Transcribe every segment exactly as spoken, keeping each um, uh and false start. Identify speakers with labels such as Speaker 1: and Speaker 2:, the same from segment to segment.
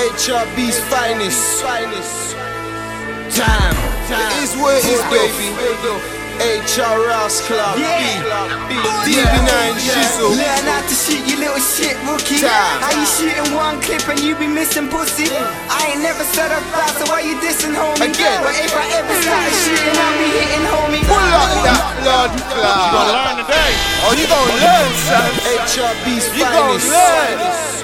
Speaker 1: H R B's finest. Damn, it is what it is, baby. H R Rouse Club, D B nine Shizzle.
Speaker 2: Learn how to shoot, you little shit rookie.
Speaker 1: Damn.
Speaker 2: How you shooting one clip and you be missing pussy? I ain't never said a fast, so why you dissing, homie?
Speaker 1: Again.
Speaker 2: But if I ever started shooting, I'll be hitting, homie.
Speaker 1: Pull up that blood
Speaker 3: You
Speaker 1: clot.
Speaker 3: gotta learn today.
Speaker 1: Oh, you gon' learn, son. H R B's
Speaker 3: You gon'
Speaker 1: finest.
Speaker 3: learn.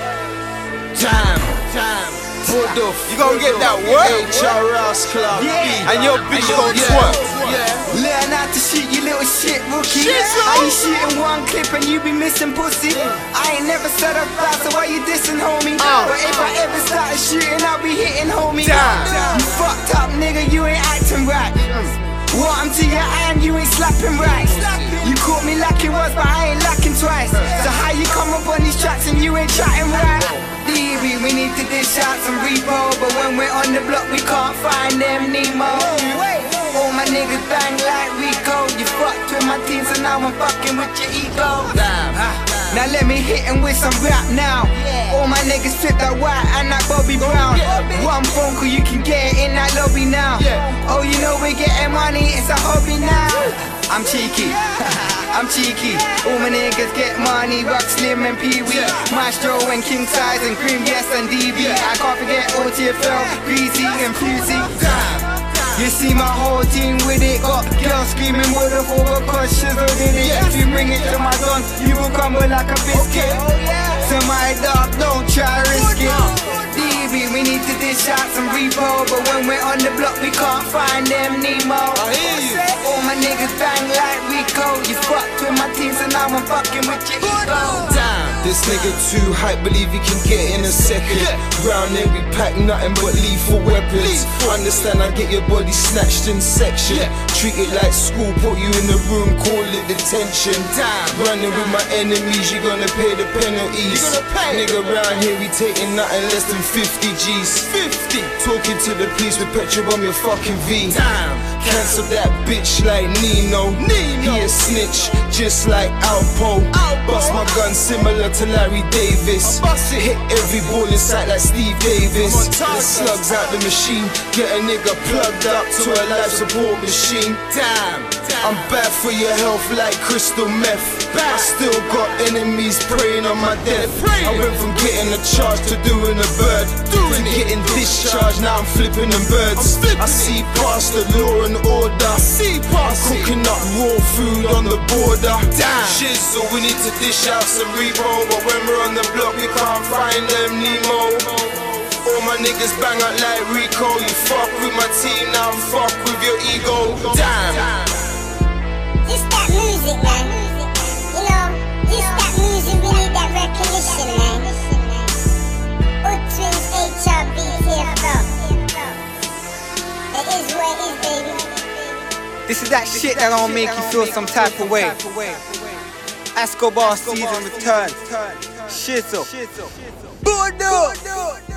Speaker 1: Damn, damn. Bullduff.
Speaker 3: You gon' get that work.
Speaker 1: H R Rouse Club.
Speaker 2: Yeah.
Speaker 3: And your bitch gon'
Speaker 1: Yeah.
Speaker 3: twerk.
Speaker 2: Learn how to shoot, you little shit rookie.
Speaker 1: Shizzle.
Speaker 2: How you shooting one clip and you be missing pussy? I ain't never said a fast, so why you dissing, homie?
Speaker 1: Uh.
Speaker 2: But if I ever started shooting, I'll be hitting, homie.
Speaker 1: Damn.
Speaker 2: You fucked up, nigga, you ain't acting right. What I'm to your hand, you ain't slapping right. You caught me lacking once, but I ain't lacking twice. So how you come up on these tracks and you ain't chatting right? D B, we need to dish out some repo, but when we're on the block, we can't find them Nemo. All my niggas bang like Rico. You fucked with my team, so now I'm fucking with your ego.
Speaker 1: Damn.
Speaker 2: Now let me hit him with some rap now. All my niggas flip that white and that Bobby Brown. One phone call, you can get it in that lobby now. Oh, you know we're getting money, it's a hobby now. I'm cheeky, I'm cheeky. All my niggas get money, Rock Slim and Pee Wee, Maestro and King Size and Grim, yes and D B. I can't forget O T F L, Greasy and Fusey. You see my whole team with it. Got girls screaming water for a cause Shizzle did it. If you bring it to my guns, you will crumble like a biscuit. So my dog, don't try risk it. D B, we need to dish out some repo, but when we're on the block, we can't find them Nemo.
Speaker 1: I hear you.
Speaker 2: All my niggas bang like Rico. You fucked with my team, so now I'm fucking with your ego.
Speaker 1: Damn. This nigga too hype, believe he can get in a second. Round there we pack nothing but lethal weapons. Understand I get your body snatched in section. Treat it like school, put you in the room, call it detention. Damn. Running with my enemies, you're gonna pay the penalties. Nigga round here we taking nothing less than fifty G's. fifty. Talking to the police with petrol on your fucking V. Damn. Cancel that bitch like Nino. Nino. He a snitch, just like Alpo. Bust my gun similar to Larry Davis. Hit every ball in sight like Steve Davis. The slugs out the machine, get a nigga plugged up to a life support machine. Damn, I'm bad for your health like crystal meth. I still got enemies preying on my death. I went from getting a charge to doing a bird, to getting discharged, now I'm flipping them birds. I see past the law and order. I'm cooking up raw food on the border. Damn. Shizzle, we need to dish out some repo, but when we're on the block we can't find them Nemo. All my niggas bang out like Rico. You fuck with my team, now I'm fuck with your ego. Damn.
Speaker 4: It's that music, man. You know, it's that music, we need that recognition, man. Hood Twins, H R B, T F L. It is what it is, baby.
Speaker 2: This is that shit that gon' make you feel some type of way. Escobar season return. Shizzle. Bullduff.